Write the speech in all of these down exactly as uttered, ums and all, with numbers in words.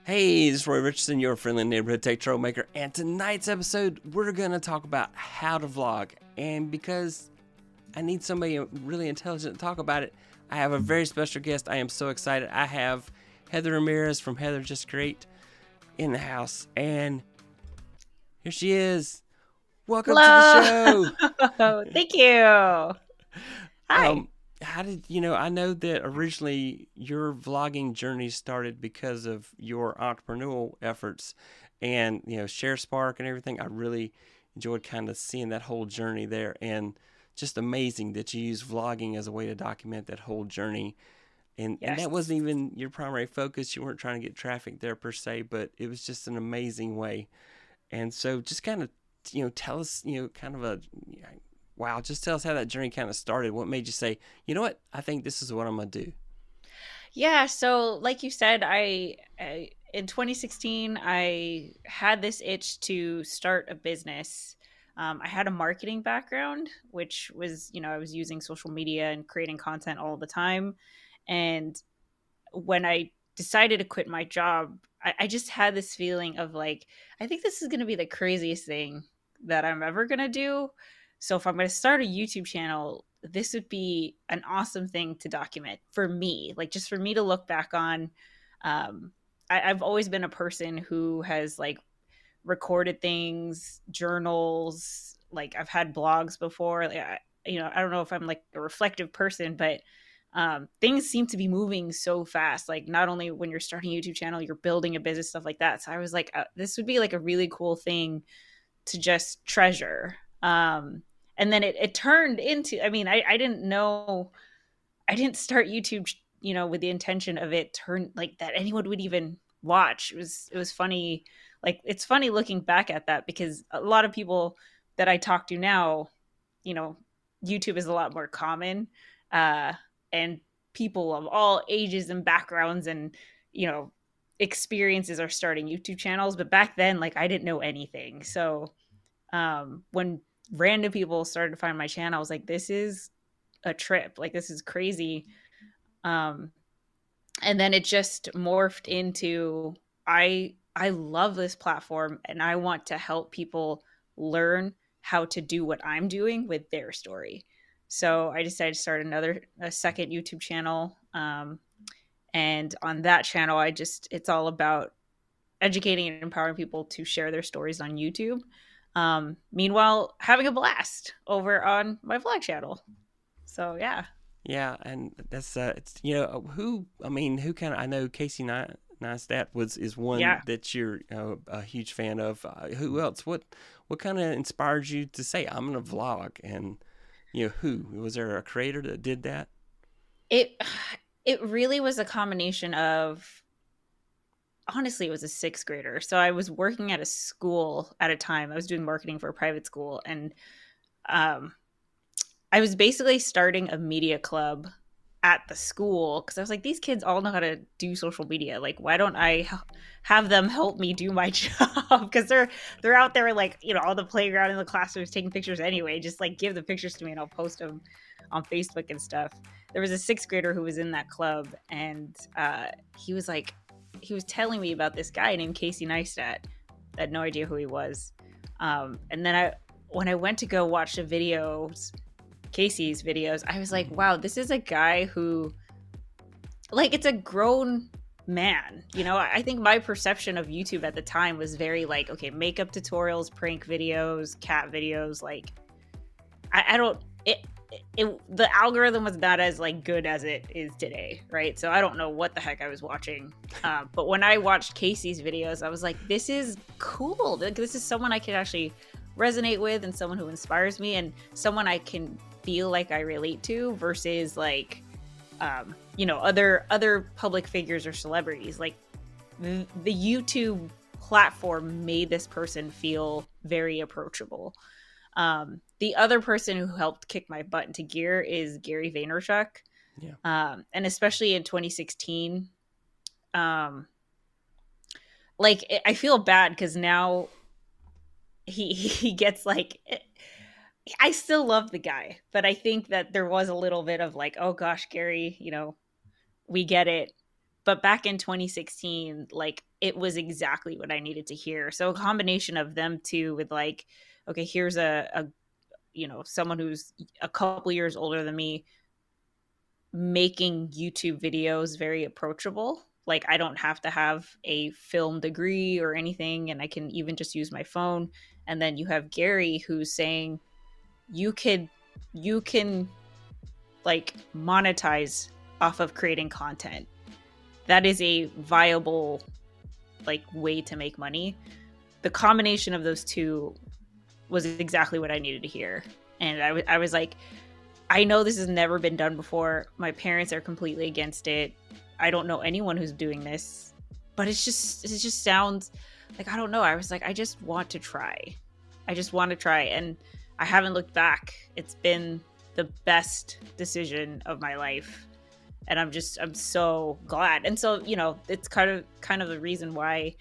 Hey, this is Roy Richardson, your friendly neighborhood tech troublemaker, and tonight's episode, we're going to talk about how to vlog. And because I need somebody really intelligent to talk about it, I have a very special guest. I am so excited. I have Heather Ramirez from Heather Just Create in the house, and here she is. Welcome Hello. to the show. Thank you. Hi. Um, how did you know? I know that originally your vlogging journey started because of your entrepreneurial efforts, and you know, Share Spark and everything. I really enjoyed kind of seeing that whole journey there, and just amazing that you use vlogging as a way to document that whole journey. And and Yes. that wasn't even your primary focus. You weren't trying to get traffic there per se, but it was just an amazing way. And so, just kind of you know, tell us you know, kind of a wow, just tell us how that journey kind of started. What made you say, you know what, I think this is what I'm going to do? Yeah, so like you said, I, I in twenty sixteen I had this itch to start a business. Um, I had a marketing background, which was, you know, I was using social media and creating content all the time. And when I decided to quit my job, I, I just had this feeling of like, I think this is going to be the craziest thing that I'm ever going to do. So if I'm going to start a YouTube channel, this would be an awesome thing to document for me, like just for me to look back on. Um, I, I've always been a person who has like recorded things, journals, like I've had blogs before. Like, I, you know, I don't know if I'm like a reflective person, but um, things seem to be moving so fast. Like not only when you're starting a YouTube channel, you're building a business, stuff like that. So I was like, uh, this would be like a really cool thing to just treasure. Um, and then it, it turned into, I mean, I, I didn't know, I didn't start YouTube, you know, with the intention of it turn like that anyone would even watch. It was, it was funny. Like, it's funny looking back at that because a lot of people that I talk to now, you know, YouTube is a lot more common. Uh, and people of all ages and backgrounds and, you know, experiences are starting YouTube channels. But back then, like, I didn't know anything. So, um, when random people started to find my channel, I was like, this is a trip. Like, this is crazy. Um, and then it just morphed into I I love this platform and I want to help people learn how to do what I'm doing with their story. So I decided to start another a second YouTube channel. Um, and on that channel, I just it's all about educating and empowering people to share their stories on YouTube. Um, meanwhile, having a blast over on my vlog channel. So yeah. Yeah, and that's uh, it's you know who I mean who kind of I know Casey Neistat was is one Yeah. that you're uh, a huge fan of. Uh, who else? What what kind of inspired you to say I'm gonna vlog? And you know who was there a creator that did that? It it really was a combination of honestly it was a sixth grader. So I was working at a school at a time. I was doing marketing for a private school and um I was basically starting a media club at the school because I was like, these kids all know how to do social media. Like, why don't I h- have them help me do my job? Because they're they're out there like you know all the playground in the classrooms taking pictures anyway. Just like give the pictures to me and I'll post them on Facebook and stuff. There was a sixth grader who was in that club and uh, he was like, he was telling me about this guy named Casey Neistat. I had no idea who he was. Um, and then I when I went to go watch the videos Casey's videos, I was like, wow, this is a guy who, like, it's a grown man. You know, I think my perception of YouTube at the time was very like, okay, makeup tutorials, prank videos, cat videos. Like, I, I don't, it, it, the algorithm was not as like good as it is today, right? So I don't know what the heck I was watching. Uh, but when I watched Casey's videos, I was like, this is cool. Like, this is someone I could actually resonate with and someone who inspires me and someone I can feel like I relate to versus like um you know other other public figures or celebrities. Like the, the YouTube platform made this person feel very approachable. Um the other person who helped kick my butt into gear is Gary Vaynerchuk. Yeah, Um and especially in twenty sixteen, um like I feel bad because now he he gets like I still love the guy, but I think that there was a little bit of like, oh gosh, Gary, you know, we get it. but back in twenty sixteen, like it was exactly what I needed to hear. So a combination of them two with like, okay, here's a, a you know, someone who's a couple years older than me making YouTube videos very approachable. Like I don't have to have a film degree or anything, and I can even just use my phone. And then you have Gary who's saying you could you can like monetize off of creating content. That is a viable like way to make money. The combination of those two was exactly what I needed to hear. And I, w- I was like, I know this has never been done before. My parents are completely against it. I don't know anyone who's doing this, but it's just, it just sounds like, I don't know. I was like, I just want to try. I just want to try. And I haven't looked back. It's been the best decision of my life. And I'm just, I'm so glad. And so, you know, it's kind of, kind of the reason why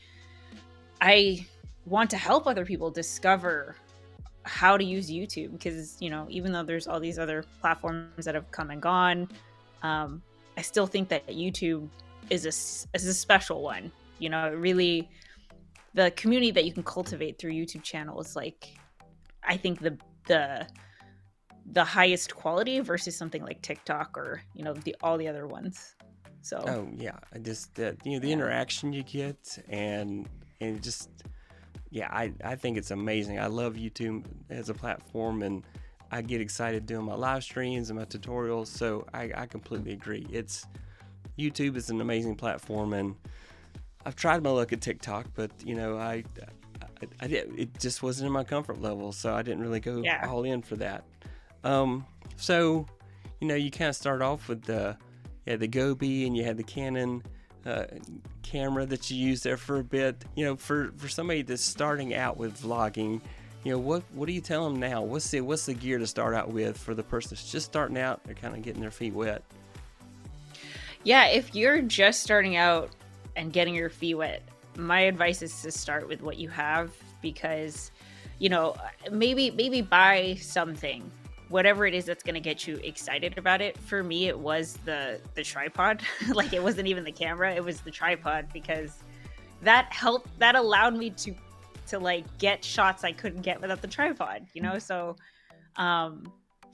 I want to help other people discover how to use YouTube, because, you know, even though there's all these other platforms that have come and gone, um, I still think that YouTube is a, is a special one. You know, it really, the community that you can cultivate through YouTube channel is like, I think the, the, the highest quality versus something like TikTok or, you know, the, all the other ones. So, oh yeah, I just, uh, you know, the yeah. interaction you get and, and just, yeah, I, I think it's amazing. I love YouTube as a platform, and I get excited doing my live streams and my tutorials. So I, I completely agree. It's YouTube is an amazing platform, and I've tried my luck at TikTok, but you know, I, I, I did, it just wasn't in my comfort level, so I didn't really go Yeah. all in for that. Um, so, you know, you kind of start off with the, yeah, the Gobi, and you had the Canon uh, camera that you used there for a bit. You know, for, for somebody that's starting out with vlogging, you know, what what do you tell them now? What's the what's the gear to start out with for the person that's just starting out? They're kind of getting their feet wet. Yeah, if you're just starting out and getting your feet wet, my advice is to start with what you have, because, you know, maybe maybe buy something, whatever it is that's going to get you excited about it. For me, it was the the tripod. Like, it wasn't even the camera, it was the tripod, because that helped, that allowed me to to like get shots I couldn't get without the tripod, you know? So um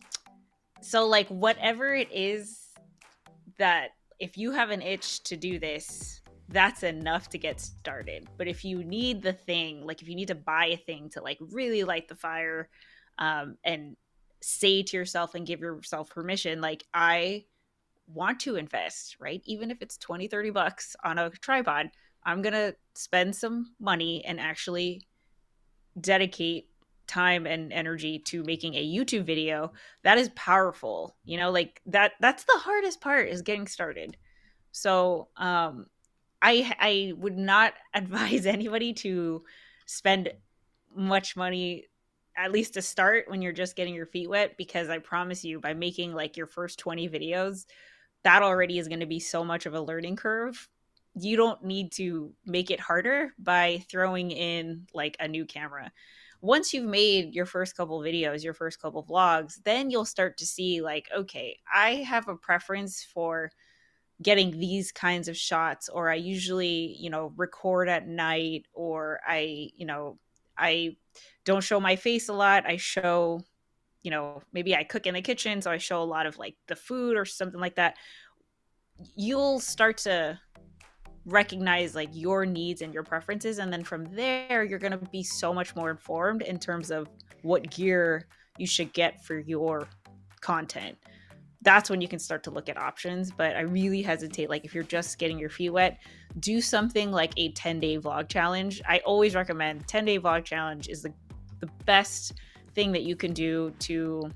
so like whatever it is, that if you have an itch to do this, that's enough to get started. But if you need the thing, like if you need to buy a thing to like really light the fire, um and say to yourself and give yourself permission, like, I want to invest, right? Even if it's twenty, thirty bucks on a tripod, I'm going to spend some money and actually dedicate time and energy to making a YouTube video. That is powerful. You know, like that, that's the hardest part, is getting started. So, um, I, I would not advise anybody to spend much money, at least to start, when you're just getting your feet wet, because I promise you, by making like your first twenty videos, that already is going to be so much of a learning curve. You don't need to make it harder by throwing in like a new camera. Once you've made your first couple videos, your first couple vlogs, then you'll start to see like, okay, I have a preference for getting these kinds of shots, or I usually, you know, record at night, or I, you know, I don't show my face a lot. I show, you know, maybe I cook in the kitchen, so I show a lot of like the food or something like that. You'll start to recognize like your needs and your preferences, and then from there you're going to be so much more informed in terms of what gear you should get for your content. That's when you can start to look at options. But I really hesitate, like if you're just getting your feet wet, do something like a ten day vlog challenge. I always recommend ten day vlog challenge is the, the best thing that you can do to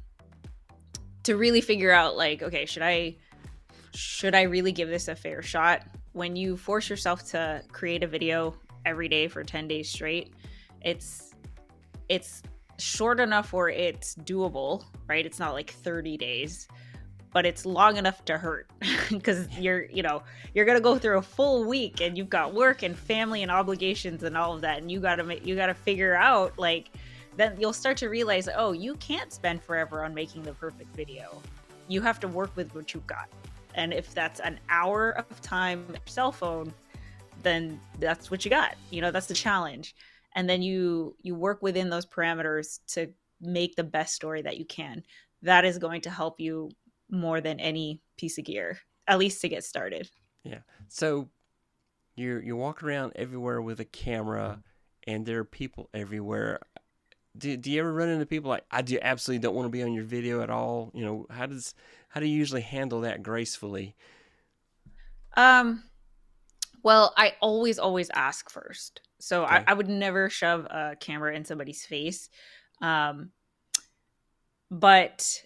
to really figure out like, okay, should I should I really give this a fair shot? When you force yourself to create a video every day for ten days straight, it's it's short enough where it's doable, right? It's not like thirty days, but it's long enough to hurt, because you're, you know, you're going to go through a full week, and you've got work and family and obligations and all of that. And you got to make, you got to figure out, like, then you'll start to realize, oh, you can't spend forever on making the perfect video. You have to work with what you've got. And if that's an hour of time on your cell phone, then that's what you got. You know, that's the challenge. And then you you work within those parameters to make the best story that you can. That is going to help you more than any piece of gear, at least to get started. Yeah. So you're you're walking around everywhere with a camera, and there are people everywhere. Do, do you ever run into people like, I do absolutely don't want to be on your video at all? You know, how does how do you usually handle that gracefully? Um, well, I always, always ask first. So I, Okay. I would never shove a camera in somebody's face. Um, but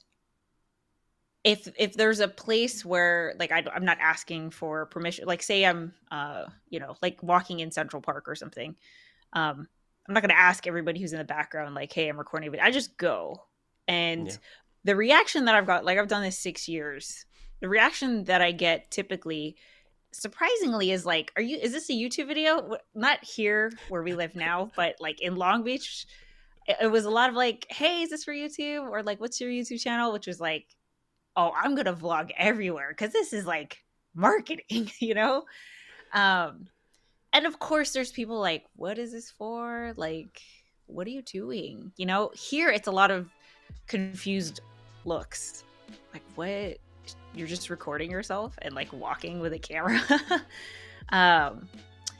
if if there's a place where like I, I'm not asking for permission, like say I'm uh you know like walking in Central Park or something, um, I'm not going to ask everybody who's in the background like, hey, I'm recording a video. I just go, and Yeah. the reaction that I've got, like I've done this six years, the reaction that I get typically, surprisingly, is like, are you? Is this a YouTube video? Not here where we live now, but like in Long Beach, it, it was a lot of like, hey, is this for YouTube? Or like, what's your YouTube channel? Which was like, oh, I'm gonna vlog everywhere because this is like marketing, you know. Um, and of course, there's people like, what is this for? Like, what are you doing? You know, here it's a lot of confused looks, like, what? You're just recording yourself and like walking with a camera. um,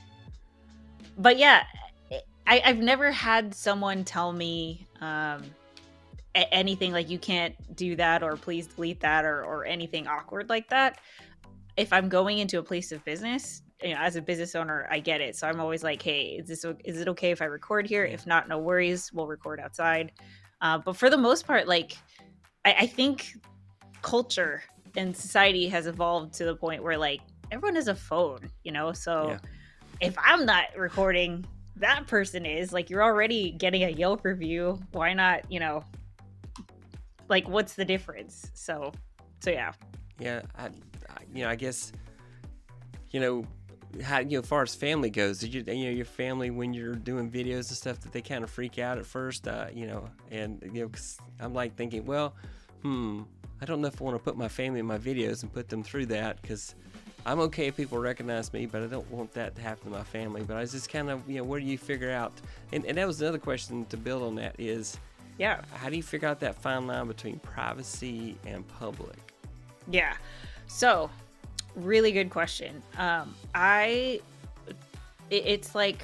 but yeah, I, I've never had someone tell me um, a- anything like you can't do that or please delete that or, or anything awkward like that. If I'm going into a place of business, you know, as a business owner, I get it. So I'm always like, hey, is this is it okay if I record here? Yeah. If not, no worries. We'll record outside. Uh, but for the most part, like, I, I think culture and society has evolved to the point where like everyone has a phone, you know? So Yeah. if I'm not recording, that person is. Like, you're already getting a Yelp review. Why not, you know, like, what's the difference? So, so yeah. Yeah. I, I you know, I guess, you know, how, you know, as far as family goes, did you, you know, your family, when you're doing videos and stuff, that they kind of freak out at first, uh, you know, and, you know, 'cause I'm like thinking, well, hmm, I don't know if I want to put my family in my videos and put them through that, because I'm okay if people recognize me, but I don't want that to happen to my family. But I was just kind of, you know, where do you figure out? And, and that was another question to build on that is, Yeah. how do you figure out that fine line between privacy and public? Yeah. So, really good question. Um, I, it, it's like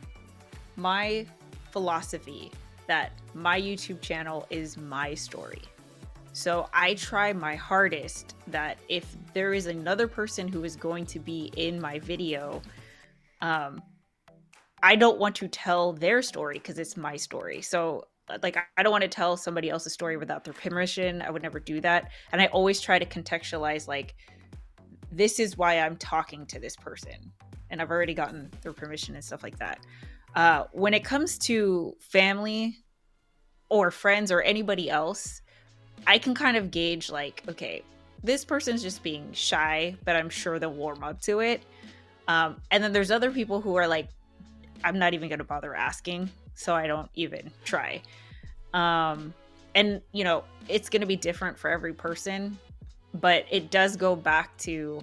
my philosophy that my YouTube channel is my story. So I try my hardest that if there is another person who is going to be in my video, um, I don't want to tell their story because it's my story. So like I don't want to tell somebody else's story without their permission. I would never do that. And I always try to contextualize like, this is why I'm talking to this person. And I've already gotten their permission and stuff like that. Uh, when it comes to family or friends or anybody else, I can kind of gauge like, okay, this person's just being shy, but I'm sure they'll warm up to it. Um, and then there's other people who are like, I'm not even going to bother asking, so I don't even try. Um, and, you know, it's going to be different for every person, but it does go back to,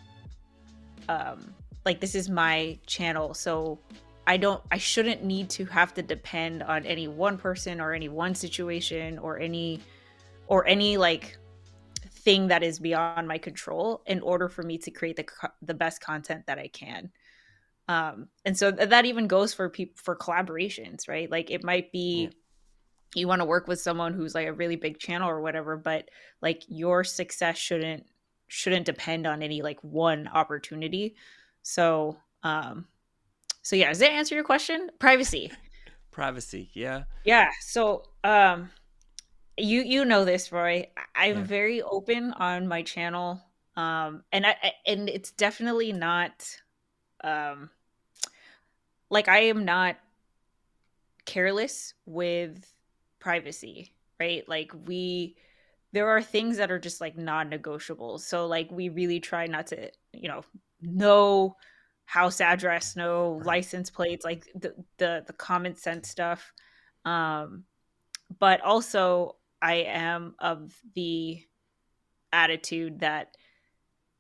um, like, this is my channel, so I don't, I shouldn't need to have to depend on any one person or any one situation or any, or any, like, thing that is beyond my control in order for me to create the the best content that I can. Um, and so th- that even goes for people for collaborations, right? Like it might be Yeah. you want to work with someone who's like a really big channel or whatever, but like your success shouldn't shouldn't depend on any like one opportunity. So um so yeah, does that answer your question? Privacy. Privacy, yeah. Yeah. So um you you know this, Roy. I- I'm Yeah. very open on my channel. Um and I I- and it's definitely not um like I am not careless with privacy, right? Like we there are things that are just like non-negotiable. So like we really try not to, you know, no house address, no Right. license plates, like the the, the common sense stuff. Um but also I am of the attitude that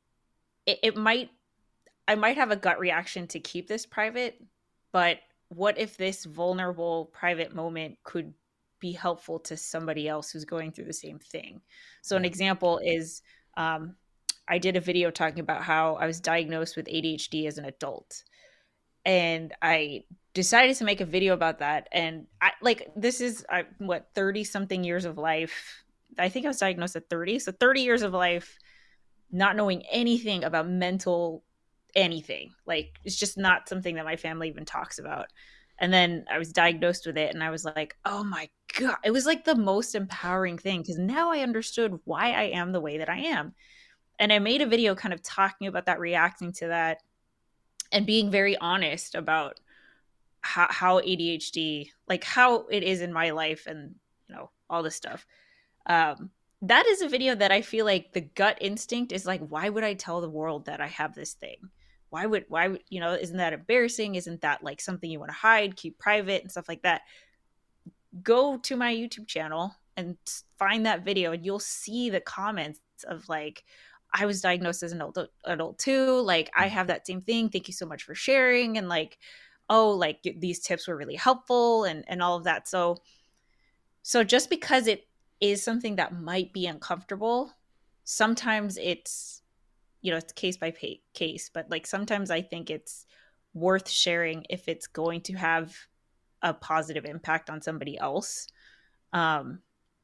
it, it might, I might have a gut reaction to keep this private, but what if this vulnerable private moment could be helpful to somebody else who's going through the same thing? So an Yeah. example is, um, I did a video talking about how I was diagnosed with A D H D as an adult, and I decided to make a video about that. And I like, this is I, what, thirty something years of life. I think I was diagnosed at thirty, so thirty years of life not knowing anything about mental anything. Like, it's just not something that my family even talks about. And then I was diagnosed with it, and I was like, oh my God. It was like the most empowering thing, because now I understood why I am the way that I am. And I made a video kind of talking about that, reacting to that, and being very honest about how, how A D H D, like how it is in my life, and, you know, all this stuff. Um, that is a video that I feel like the gut instinct is like, why would I tell the world that I have this thing? Why would, why would, you know, isn't that embarrassing? Isn't that like something you want to hide, keep private and stuff like that? Go to my YouTube channel and find that video, and you'll see the comments of like, I was diagnosed as an adult, adult too. Like, I have that same thing. Thank you so much for sharing. And like, oh, like these tips were really helpful, and, and all of that. So, so just because it is something that might be uncomfortable, sometimes it's, you know, it's case by case, but like sometimes I think it's worth sharing if it's going to have a positive impact on somebody else. Um,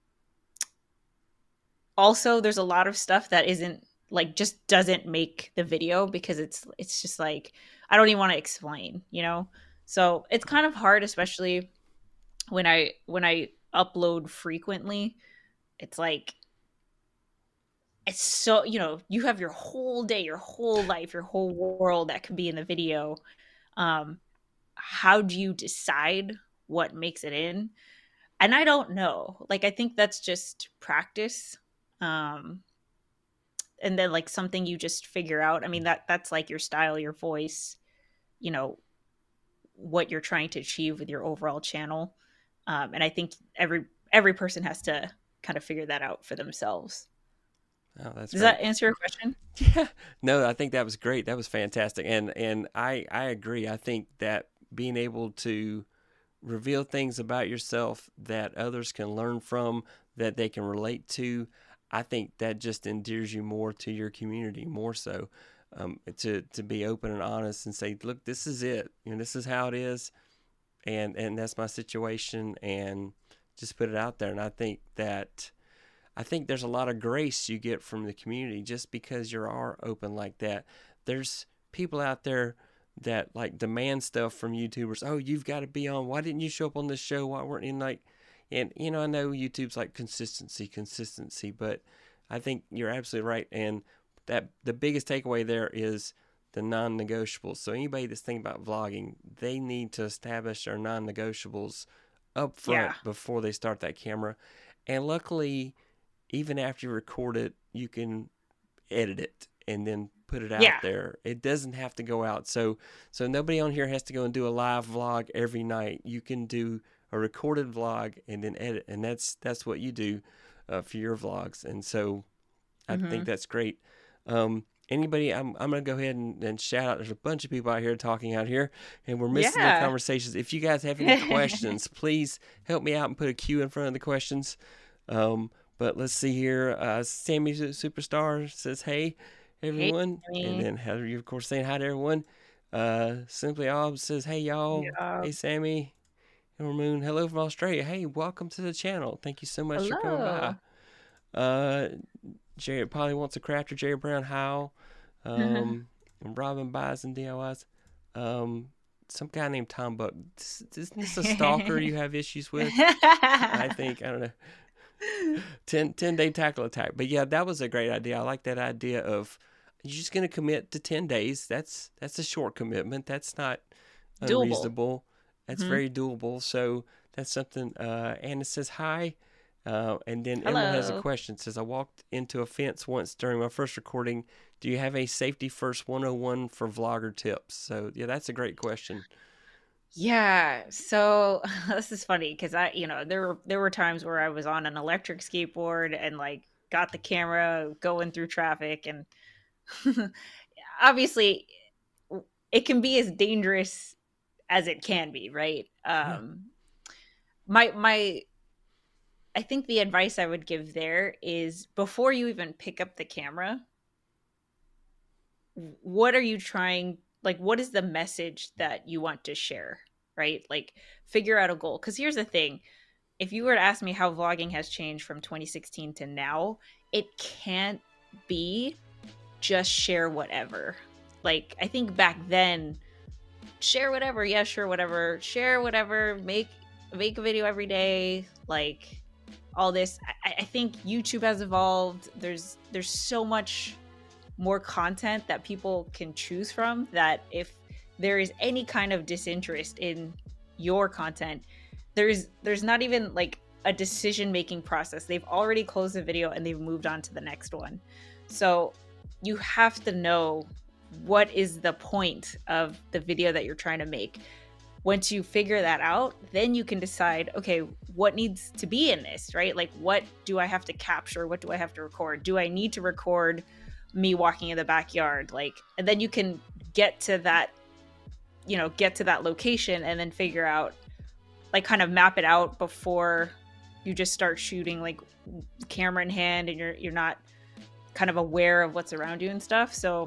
also, there's a lot of stuff that isn't like, just doesn't make the video, because it's it's just like, I don't even want to explain, you know. So it's kind of hard, especially when I when I upload frequently. It's like, it's so, you know, you have your whole day, your whole life, your whole world that could be in the video. Um, how do you decide what makes it in? And I don't know. Like, I think that's just practice. Um, and then like something you just figure out. I mean, that that's like your style, your voice, you know, what you're trying to achieve with your overall channel. Um, and I think every every person has to kind of figure that out for themselves. Oh, that's Does great. that answer your question? Yeah. No, I think that was great. That was fantastic. And and I I agree. I think that being able to reveal things about yourself that others can learn from, that they can relate to, I think that just endears you more to your community, more so. Um, to to be open and honest and say, look, this is it. You know, this is how it is, and and that's my situation, and just put it out there. And I think that I think there's a lot of grace you get from the community just because you are open like that. There's people out there that like demand stuff from YouTubers. Oh, you've got to be on. Why didn't you show up on this show? Why weren't you like? And you know, I know YouTube's like consistency, consistency, but I think you're absolutely right. And that the biggest takeaway there is the non-negotiables. So anybody that's thinking about vlogging, they need to establish their non-negotiables up front Yeah. before they start that camera. And luckily, even after you record it, you can edit it and then put it out Yeah. there. It doesn't have to go out. So so nobody on here has to go and do a live vlog every night. You can do a recorded vlog and then edit, and that's that's what you do uh, for your vlogs. And so I Mm-hmm. think that's great. Um, anybody, I'm I'm gonna go ahead and, and shout out. There's a bunch of people out here talking out here, and we're missing their Yeah. conversations. If you guys have any questions, please help me out and put a Q in front of the questions. Um, but let's see here. Uh, Sammy Superstar says, "Hey, everyone," Hey, and then Heather, you of course saying hi to everyone. Uh, Simply Ob says, "Hey y'all, yeah. hey Sammy, Elmer Moon, hello from Australia. Hey, welcome to the channel. Thank you so much for coming by." Hello. Uh, Jared probably wants a crafter. Jerry Brown Howell, um, and Robin Buys and D I Ys. Um, some guy named Tom Buck. Isn't this a stalker you have issues with? I think I don't know. ten, ten day tackle attack. But yeah, that was a great idea. I like that idea of you're just going to commit to ten days. That's that's a short commitment. That's not Doable. unreasonable. That's Mhm. very doable. So that's something. Uh, Anna says hi. Uh, and then Emma has a Hello. question. It says, I walked into a fence once during my first recording. Do you have a safety first one oh one for vlogger tips? So yeah, that's a great question. Yeah. So this is funny because I, you know, there were there were times where I was on an electric skateboard and like got the camera going through traffic, and obviously it can be as dangerous as it can be, right? Yeah. Um, my my I think the advice I would give there is before you even pick up the camera, what are you trying, like what is the message that you want to share, right? Like figure out a goal. Because here's the thing, if you were to ask me how vlogging has changed from twenty sixteen to now, it can't be just share whatever. Like I think back then, share whatever, yeah, sure, whatever, share whatever, make make a video every day, like all this. I, I think YouTube has evolved. There's there's so much more content that people can choose from that if there is any kind of disinterest in your content, there's there's not even like a decision making process. They've already closed the video and they've moved on to the next one. So you have to know what is the point of the video that you're trying to make. Once you figure that out, then you can decide, okay, what needs to be in this, right? Like what do I have to capture? What do I have to record? Do I need to record me walking in the backyard? Like, and then you can get to that, you know, get to that location and then figure out, like kind of map it out before you just start shooting like camera in hand and you're you're not kind of aware of what's around you and stuff. So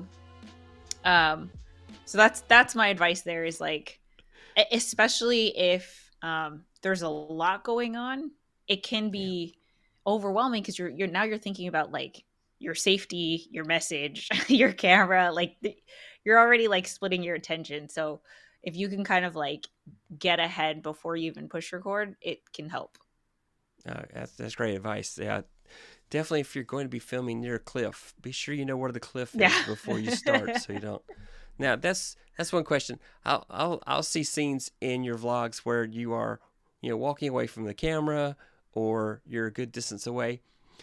um so that's that's my advice there, is like, especially if um there's a lot going on, it can be overwhelming because you're you're now you're thinking about like your safety, your message, your camera, like you're already like splitting your attention. So if you can kind of like get ahead before you even push record, it can help. Uh, that's, that's great advice. Yeah, definitely. If you're going to be filming near a cliff, be sure you know where the cliff is Yeah. before you start, so you don't. Now that's that's one question. I'll I'll I'll see scenes in your vlogs where you are, you know, walking away from the camera or you're a good distance away.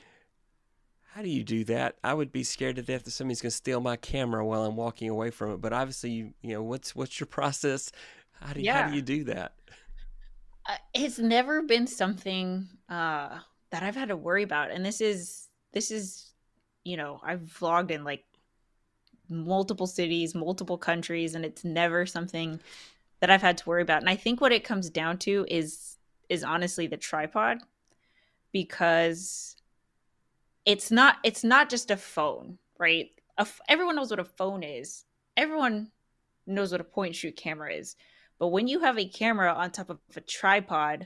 How do you do that? I would be scared to death that somebody's going to steal my camera while I'm walking away from it. But obviously, you you know, what's what's your process? How do you, how Yeah. do you do that? Uh, it's never been something uh, that I've had to worry about. And this is, this is, you know, I've vlogged in like multiple cities, multiple countries, and it's never something that I've had to worry about. And I think what it comes down to is, is honestly the tripod, because it's not, it's not just a phone, right? A f- everyone knows what a phone is. Everyone knows what a point and shoot camera is. But when you have a camera on top of a tripod,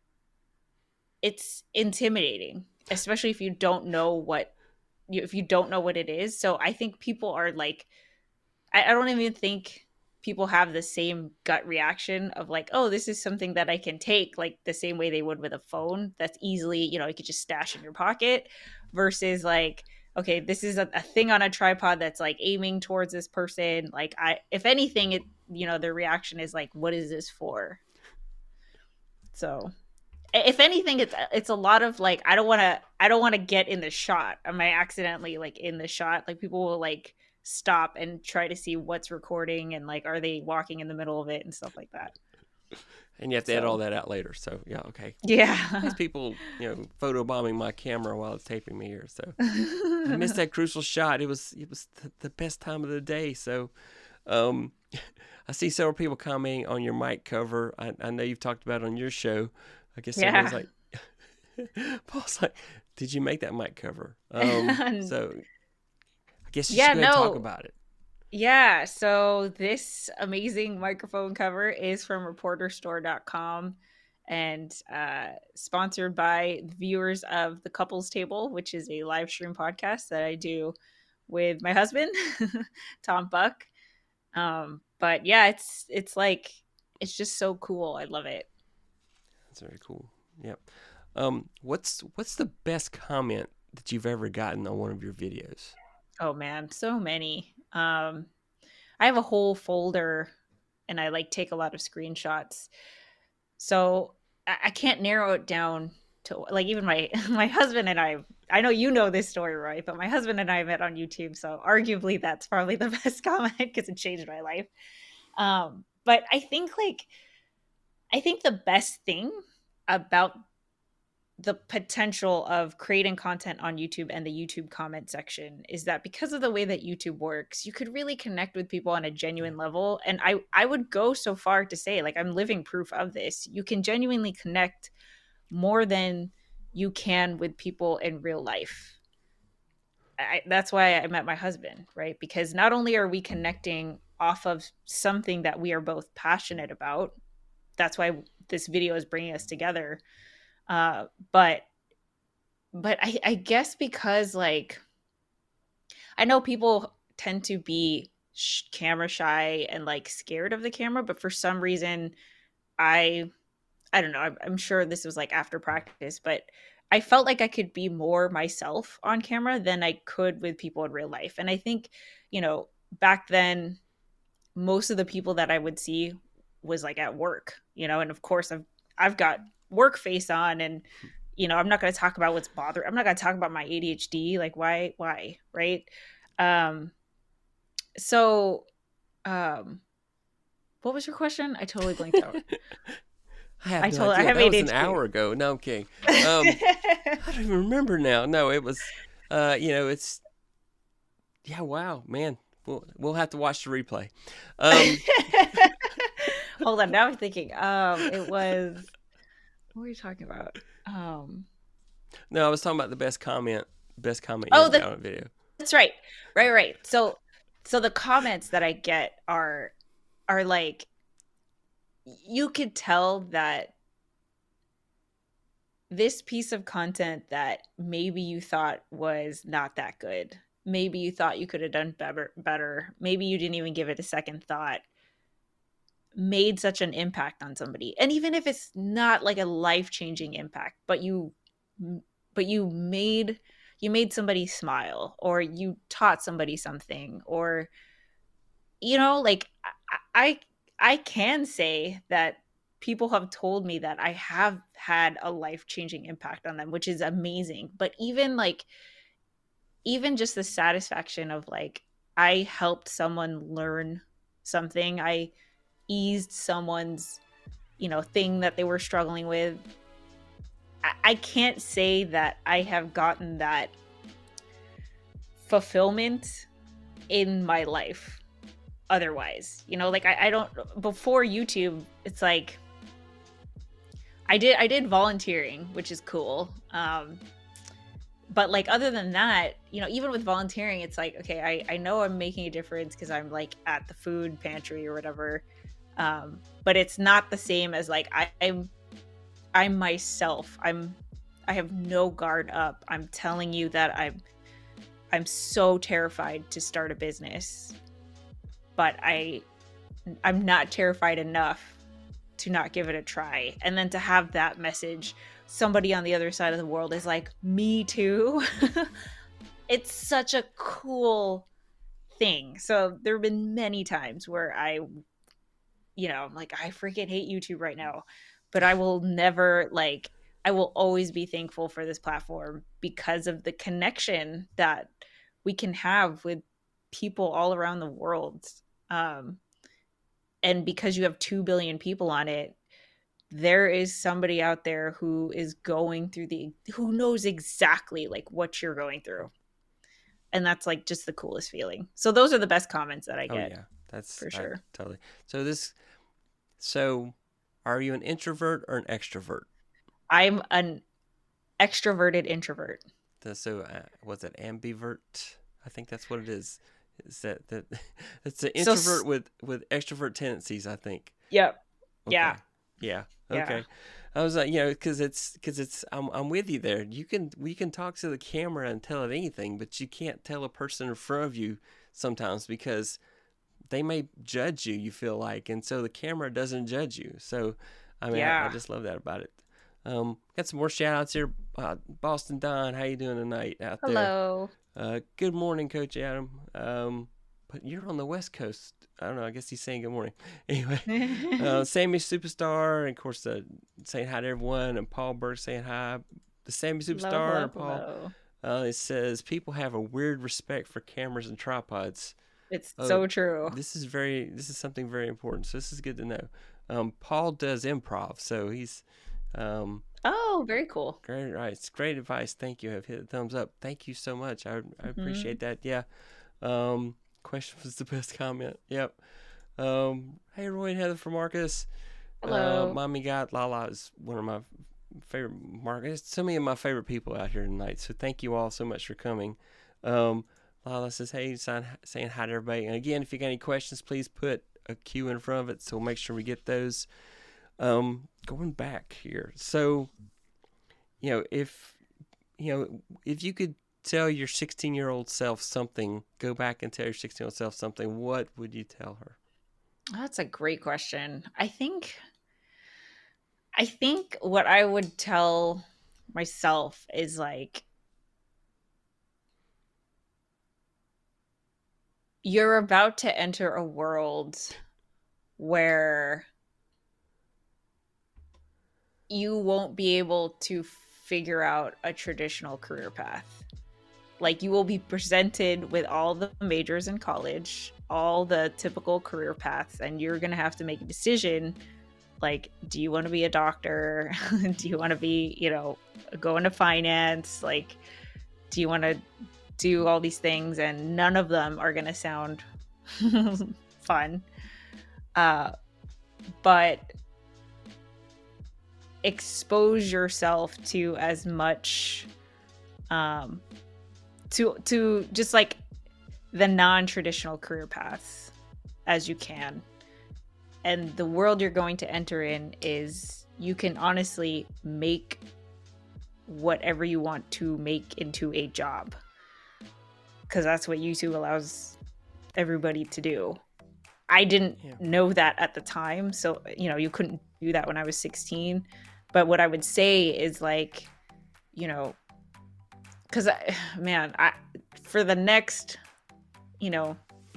it's intimidating, especially if you don't know what if you don't know what it is. So I think people are like, I, I don't even think people have the same gut reaction of like, oh, this is something that I can take like the same way they would with a phone that's easily, you know, you could just stash in your pocket, versus like, okay, this is a, a thing on a tripod that's like aiming towards this person. Like I, if anything, it, you know, their reaction is like, what is this for? So if anything, it's it's a lot of like, I don't want to I don't want to get in the shot. Am I accidentally like in the shot? Like people will like stop and try to see what's recording and like, are they walking in the middle of it and stuff like that. And you have to So, edit all that out later. So yeah, okay. yeah. These people, you know, photobombing my camera while it's taping me here. So I missed that crucial shot. It was it was the, the best time of the day. So um, I see several people commenting on your mic cover. I, I know you've talked about it on your show. I guess Yeah. everyone's like, Paul's like, did you make that mic cover? Um, so I guess you're Yeah, just going to no. talk about it. Yeah, so this amazing microphone cover is from reporter store dot com and uh, sponsored by viewers of The Couples Table, which is a live stream podcast that I do with my husband, Tom Buck. Um, but yeah, it's it's like, it's just so cool. I love it. That's very cool. Yep. Um, what's what's the best comment that you've ever gotten on one of your videos? Oh man, so many. Um, I have a whole folder and I like take a lot of screenshots. So I, I can't narrow it down to like, even my my husband and I, I know you know this story, right? But my husband and I met on YouTube. So arguably that's probably the best comment because it changed my life. Um, but I think like I think the best thing about the potential of creating content on YouTube and the YouTube comment section is that because of the way that YouTube works, you could really connect with people on a genuine level. And I, I would go so far to say, like, I'm living proof of this. You can genuinely connect more than you can with people in real life. I, that's why I met my husband, right? Because not only are we connecting off of something that we are both passionate about, that's why this video is bringing us together. Uh, but, but I, I guess because, like, I know people tend to be sh- camera shy and, like, scared of the camera, but for some reason, I, I don't know. I'm, I'm sure this was like after practice, but I felt like I could be more myself on camera than I could with people in real life. And I think, you know, back then, most of the people that I would see was like at work, you know, and of course I've, I've got work face on, and, you know, I'm not going to talk about what's bothering. I'm not going to talk about my A D H D. Like, why, why, right? Um, so, um, what was your question? I totally blanked out. I have I no told idea. I have that A D H D. was an hour ago. No, I'm kidding. Um, I don't even remember now. No, it was, uh, you know, it's, yeah, wow, man. We'll, we'll have to watch the replay. Um, Hold on. Now I'm thinking. Um, it was, what were you talking about? Um, no, I was talking about the best comment, best comment oh, you ever the, got on a video. That's right. Right, right. So, so the comments that I get are, are like, you could tell that this piece of content that maybe you thought was not that good, maybe you thought you could have done better, better, maybe you didn't even give it a second thought, made such an impact on somebody. And even if it's not like a life-changing impact, but you, but you made, you made somebody smile, or you taught somebody something, or, you know, like I, I, I can say that people have told me that I have had a life-changing impact on them, which is amazing. But even like, even just the satisfaction of like, I helped someone learn something, I eased someone's, you know, thing that they were struggling with. I, I can't say that I have gotten that fulfillment in my life otherwise. You know, like I, I don't, before YouTube, it's like, I did I did volunteering, which is cool. Um, but like other than that, you know, even with volunteering, it's like, okay, I, I know I'm making a difference because I'm like at the food pantry or whatever. Um, but it's not the same as like I, I'm I'm myself. I'm I have no guard up. I'm telling you that I'm I'm so terrified to start a business, but I I'm not terrified enough to not give it a try. And then to have that message, somebody on the other side of the world is like, me too. It's such a cool thing. So there have been many times where I, you know, I'm like, I freaking hate YouTube right now, but I will never like, I will always be thankful for this platform because of the connection that we can have with people all around the world. Um, and because you have two billion people on it, there is somebody out there who is going through the, who knows exactly like what you're going through. And that's like just the coolest feeling. So those are the best comments that I get. Oh yeah, that's for sure. I, totally. So this, so are you an introvert or an extrovert? I'm an extroverted introvert. So uh, was it ambivert? I think that's what it is. Is that that it's an introvert so, with with extrovert tendencies? I think. Yep. Okay. Yeah. Yeah. Okay. Yeah. I was like, you know, because it's because it's I'm I'm with you there. You can we can talk to the camera and tell it anything, but you can't tell a person in front of you sometimes because they may judge you. You feel like, and so the camera doesn't judge you. So, I mean, yeah. I, I just love that about it. Um, got some more shout outs here. Uh, Boston Don, how you doing tonight out Hello. there? Hello. Uh, good morning, Coach Adam. Um, but you're on the West Coast. I don't know. I guess he's saying good morning. Anyway, uh, Sammy Superstar, and of course, uh, saying hi to everyone, and Paul Burke saying hi. The Sammy Superstar hello, hello, and Paul. Hello. Uh, it says people have a weird respect for cameras and tripods. It's oh, so true. This is very. This is something very important. So this is good to know. Um, Paul does improv, so he's Um, Oh, very cool. great advice. Great advice. Thank you. I've hit a thumbs up. Thank you so much. I I Hmm. appreciate that. Yeah. Um, question was the best comment. Yep. Um, hey Roy and Heather for Marcus. Uh, Hello. Mommy God Lala is one of my favorite Marcus. So many of my favorite people out here tonight. So thank you all so much for coming. Um, Lala says, hey, sign, saying hi to everybody. And again, if you got any questions, please put a Q in front of it so we'll make sure we get those. Um, going back here. So, you know, if, you know, if you could tell your sixteen year old self something, go back and tell your sixteen year old self something, what would you tell her? That's a great question. I think I think what I would tell myself is like, you're about to enter a world where you won't be able to figure out a traditional career path. Like, you will be presented with all the majors in college, all the typical career paths, and you're going to have to make a decision. Like, do you want to be a doctor? Do you want to be, you know, go into finance? Like, do you want to do all these things? And none of them are going to sound fun. Uh, but expose yourself to as much, um, to to just like the non-traditional career paths as you can. And the world you're going to enter in is, you can honestly make whatever you want to make into a job, because that's what YouTube allows everybody to do. I didn't Yeah. know that at the time, so you know, you couldn't do that when I was sixteen. But what I would say is like, you know, because man, I for the next, you know,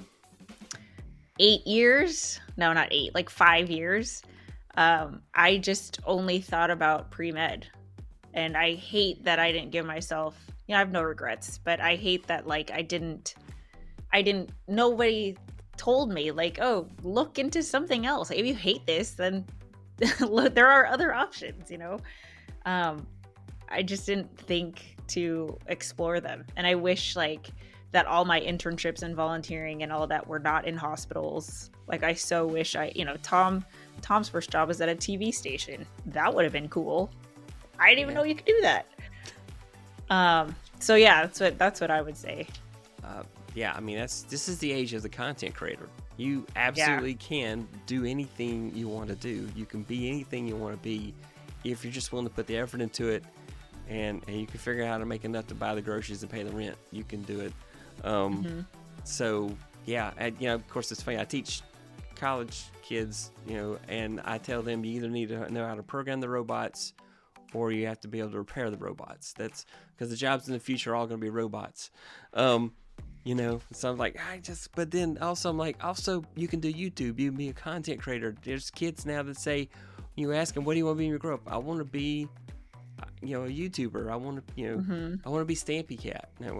eight years, no, not eight, like five years, um, I just only thought about pre-med. And I hate that I didn't give myself, you know, I have no regrets, but I hate that like I didn't, I didn't, nobody told me like, oh, look into something else. If you hate this, then look, there are other options, you know? Um, I just didn't think to explore them. And I wish like that all my internships and volunteering and all that were not in hospitals. Like, I so wish I, you know, Tom, Tom's first job was at a T V station. That would have been cool. I didn't even Yeah. know you could do that. Um, so yeah, that's what that's what I would say. Uh, yeah, I mean, that's this is the age of the content creator. You absolutely yeah. can do anything you want to do. You can be anything you want to be if you're just willing to put the effort into it, and, and you can figure out how to make enough to buy the groceries and pay the rent. You can do it. Um, mm-hmm. So yeah, and, you know, of course, it's funny. I teach college kids, you know, and I tell them you either need to know how to program the robots, or you have to be able to repair the robots. That's because the jobs in the future are all going to be robots. Um, you know, so I'm like, I just, but then also I'm like, also you can do YouTube. You can be a content creator. There's kids now that say, you ask them, what do you want to be when you grow up? I want to be, you know, a YouTuber. I want to, you know, mm-hmm. I want to be Stampy Cat. No,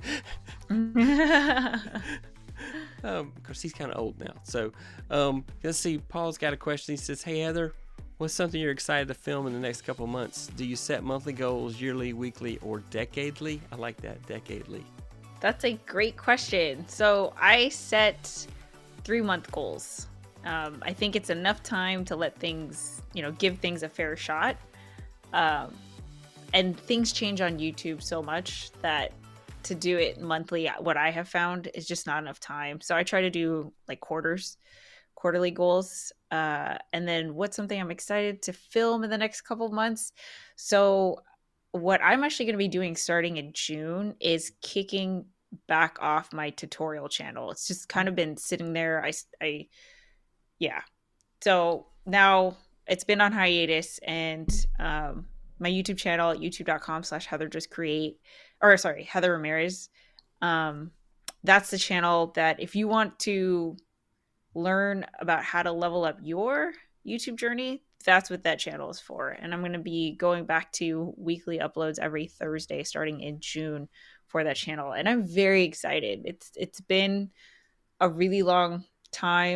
um, of course, he's kind of old now. So um, let's see. Paul's got a question. He says, hey, Heather, what's something you're excited to film in the next couple of months? Do you set monthly goals, yearly, weekly, or decadely? I like that, decadely. That's a great question. So I set three-month goals. Um, I think it's enough time to let things, you know, give things a fair shot. Um, and things change on YouTube so much that to do it monthly, what I have found is just not enough time. So I try to do like quarters, quarterly goals. Uh, and then what's something I'm excited to film in the next couple of months? So what I'm actually going to be doing starting in June is kicking back off my tutorial channel. It's just kind of been sitting there. I, I, yeah. So now it's been on hiatus, and um, my YouTube channel at youtube.com slash Heather Just Create, or sorry, Heather Ramirez. Um, that's the channel that if you want to learn about how to level up your YouTube journey, that's what that channel is for. And I'm going to be going back to weekly uploads every Thursday starting in June for that channel. And I'm very excited. It's it's been a really long time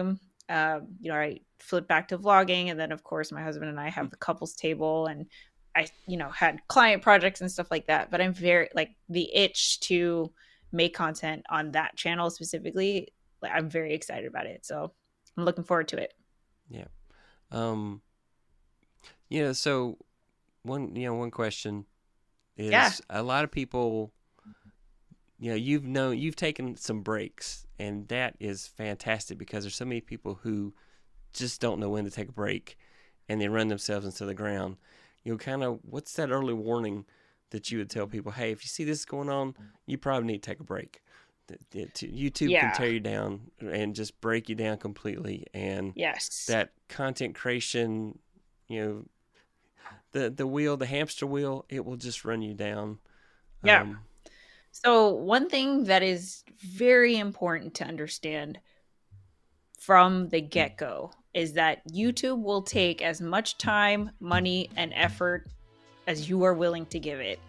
Um, you know, I flipped back to vlogging, and then of course my husband and I have the couples table, and I, you know, had client projects and stuff like that. But I'm very like the itch to make content on that channel specifically. Like, I'm very excited about it, so I'm looking forward to it. Yeah. Um. Yeah. So one, you know, one question Yeah. is a lot of people, you know, you've known you've taken some breaks, and that is fantastic because there's so many people who just don't know when to take a break, and they run themselves into the ground. You know, kind of what's that early warning that you would tell people? Hey, if you see this going on, you probably need to take a break. YouTube can Yeah. tear you down and just break you down completely, and Yes. that content creation, you know, the the wheel, the hamster wheel, it will just run you down. Yeah. Um, So one thing that is very important to understand from the get-go is that YouTube will take as much time, money, and effort as you are willing to give it.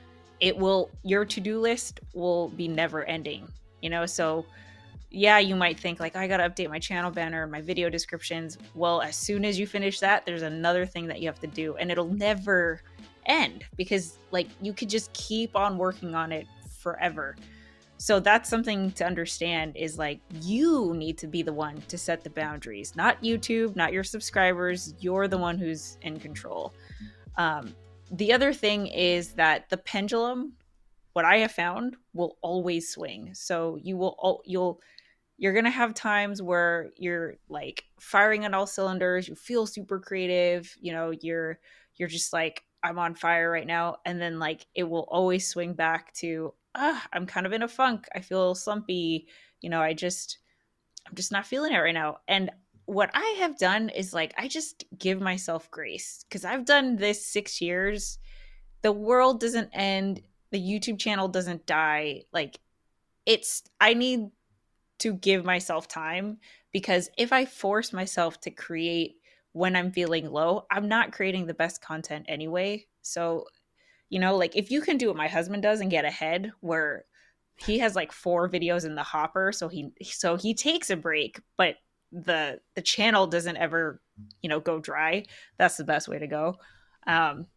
It will, your to-do list will be never ending, you know? So yeah, you might think like, I got to update my channel banner, my video descriptions. Well, as soon as you finish that, there's another thing that you have to do, and it'll never end because like you could just keep on working on it forever. So that's something to understand is like you need to be the one to set the boundaries, not YouTube, not your subscribers. You're the one who's in control. Um, the other thing is that the pendulum, what I have found, will always swing. So you will, you'll, you're going to have times where you're like firing on all cylinders, you feel super creative, you know, you're you're just like, I'm on fire right now, and then like it will always swing back to, ah, I'm kind of in a funk, I feel slumpy, you know, I just I'm just not feeling it right now. And what I have done is like I just give myself grace because I've done this six years. The world doesn't end, the YouTube channel doesn't die. Like it's I need to give myself time because if I force myself to create when I'm feeling low, I'm not creating the best content anyway. So, you know, like if you can do what my husband does and get ahead where he has like four videos in the hopper, so he so he takes a break, but the the channel doesn't ever, you know, go dry. That's the best way to go. Um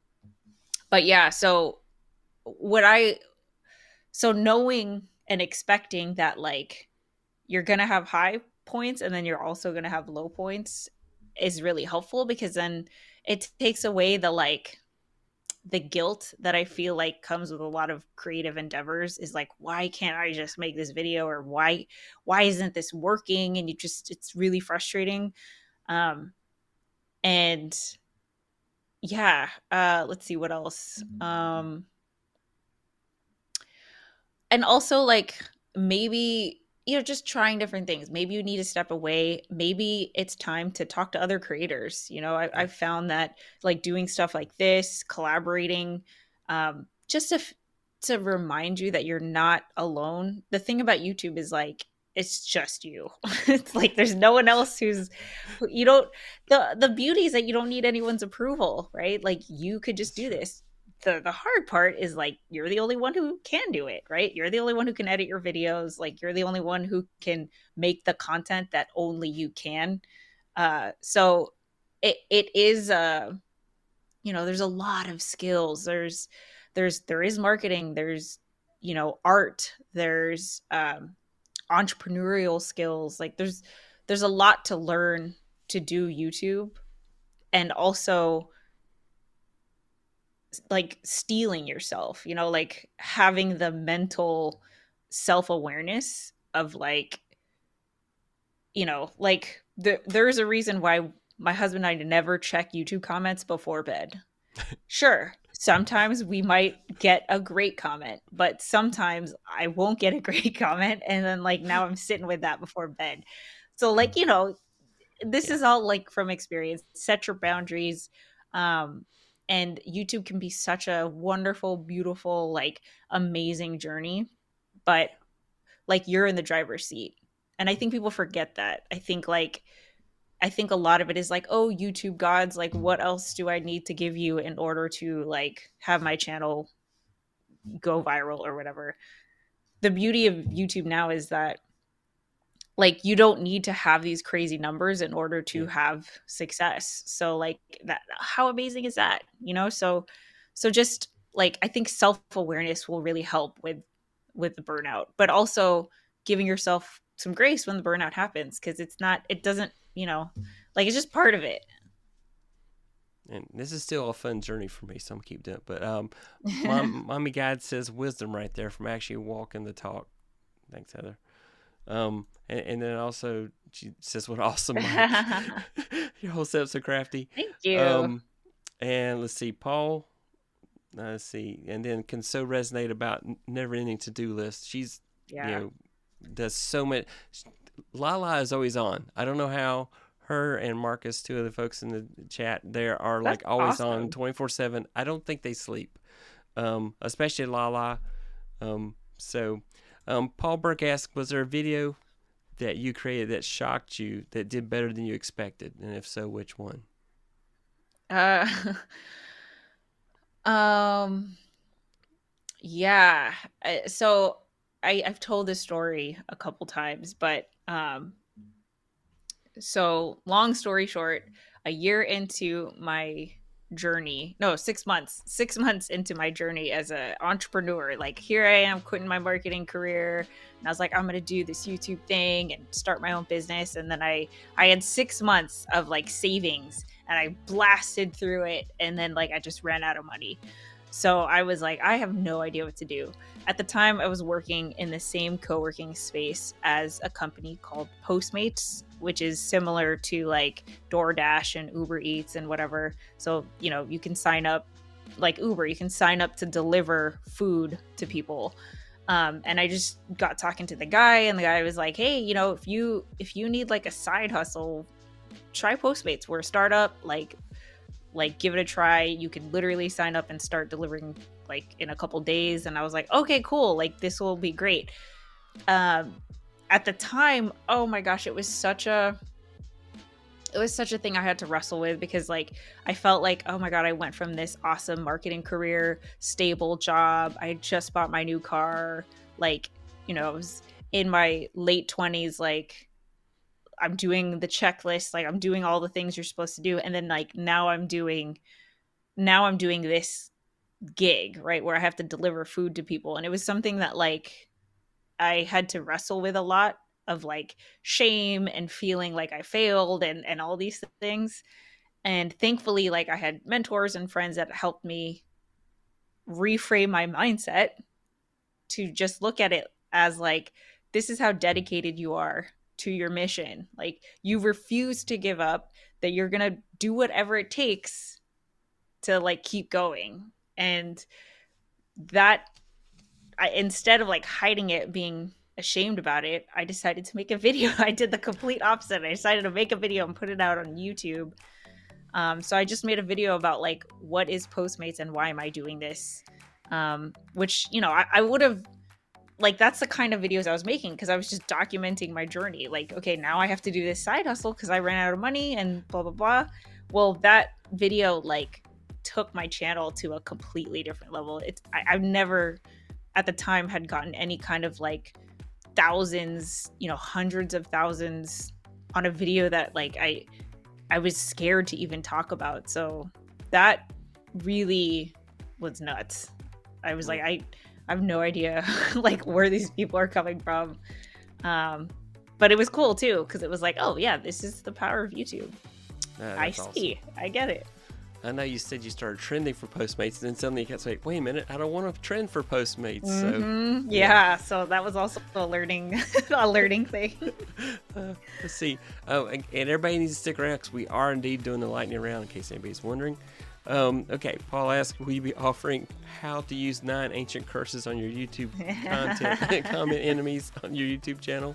but yeah, so what I so knowing and expecting that like you're going to have high points and then you're also going to have low points is really helpful because then it takes away the like the guilt that I feel like comes with a lot of creative endeavors is like, why can't I just make this video, or why why isn't this working? And you just, it's really frustrating. Um and yeah, uh let's see what else. Um and also like maybe, you know, just trying different things. Maybe you need to step away. Maybe it's time to talk to other creators. You know, I, I've found that like doing stuff like this, collaborating, um, just to to remind you that you're not alone. The thing about YouTube is like it's just you. It's like there's no one else who's you don't the the beauty is that you don't need anyone's approval, right? Like you could just do this. The the hard part is like you're the only one who can do it, right? You're the only one who can edit your videos, like you're the only one who can make the content that only you can. Uh so it it is uh you know, there's a lot of skills. There's there's there is marketing, there's you know, art, there's um entrepreneurial skills. Like there's there's a lot to learn to do YouTube, and also like stealing yourself, you know, like having the mental self-awareness of like, you know, like the, there's a reason why my husband and I never check YouTube comments before bed. Sure, sometimes we might get a great comment, but sometimes I won't get a great comment, and then like now I'm sitting with that before bed. So like, you know, this yeah. is all like from experience. Set your boundaries. Um, and YouTube can be such a wonderful, beautiful, like amazing journey, but like you're in the driver's seat. And I think people forget that. I think like I think a lot of it is like, oh, YouTube gods, like what else do I need to give you in order to like have my channel go viral or whatever. The beauty of YouTube now is that like you don't need to have these crazy numbers in order to Yeah. have success. So like that, how amazing is that? You know, so so just like I think self-awareness will really help with with the burnout, but also giving yourself some grace when the burnout happens, because it's not, it doesn't, you know, like it's just part of it. And this is still a fun journey for me, so I'm gonna keep doing it. But um, mom, mommy guide says wisdom right there from actually walking the talk. Thanks, Heather. Um, and, and then also she says, "What awesome, Mike! Your whole setup's so crafty." Thank you. Um, and let's see, Paul. Uh, let's see, and then can so resonate about never-ending to-do list. She's, Yeah. you know, does so much. Lala is always on. I don't know how. Her and Marcus, two of the folks in the chat, they are like That's always awesome. on twenty-four seven. I don't think they sleep, um, especially Lala. Um, so, um, Paul Burke asked, was there a video that you created that shocked you, that did better than you expected? And if so, which one? Uh, um, yeah. I- So I, I've told this story a couple times, but um, so long story short, a year into my journey, no, six months, six months into my journey as an entrepreneur, like here I am quitting my marketing career, and I was like, I'm gonna do this YouTube thing and start my own business. And then I I had six months of like savings, and I blasted through it, and then like I just ran out of money. So I was like, I have no idea what to do. At the time, I was working in the same co-working space as a company called Postmates, which is similar to like DoorDash and Uber Eats and whatever. So, you know, you can sign up like Uber, you can sign up to deliver food to people. Um, and I just got talking to the guy, and the guy was like, hey, you know, if you if you need like a side hustle, try Postmates. We're a startup, like like give it a try. You could literally sign up and start delivering like in a couple days. And I was like, okay, cool, like this will be great. Um at the time, oh my gosh, it was such a it was such a thing I had to wrestle with, because like I felt like, oh my god, I went from this awesome marketing career, stable job, I had just bought my new car, like, you know, I was in my late twenties, like I'm doing the checklist, like I'm doing all the things you're supposed to do, and then like now I'm doing now I'm doing this gig, right, where I have to deliver food to people. And it was something that like I had to wrestle with a lot, of like shame and feeling like I failed, and and all these things. And thankfully, like I had mentors and friends that helped me reframe my mindset to just look at it as like, this is how dedicated you are to your mission. Like you refuse to give up, that you're going to do whatever it takes to like keep going. And that I, instead of like hiding it, being ashamed about it, I decided to make a video. I did the complete opposite. I decided to make a video and put it out on YouTube. Um, so I just made a video about like, what is Postmates and why am I doing this? Um, which, you know, I, I would have, like, that's the kind of videos I was making, because I was just documenting my journey. Like, okay, now I have to do this side hustle because I ran out of money and blah, blah, blah. Well, that video, like, took my channel to a completely different level. It's, I, I've never, at the time, had gotten any kind of, like, thousands, you know, hundreds of thousands on a video that, like, I, I was scared to even talk about. So that really was nuts. I was like, I... I have no idea like where these people are coming from. Um, but it was cool too, because it was like, oh yeah, this is the power of YouTube. Uh, I see. Awesome. I get it. I know you said you started trending for Postmates, and then suddenly you kept saying, wait a minute, I don't want to trend for Postmates. Mm-hmm. So yeah. yeah, so that was also a learning a learning thing. uh, let's see. Oh, and, and everybody needs to stick around, because we are indeed doing the lightning round, in case anybody's wondering. Um, okay, Paul asked, will you be offering how to use nine ancient curses on your YouTube content, comment enemies on your YouTube channel?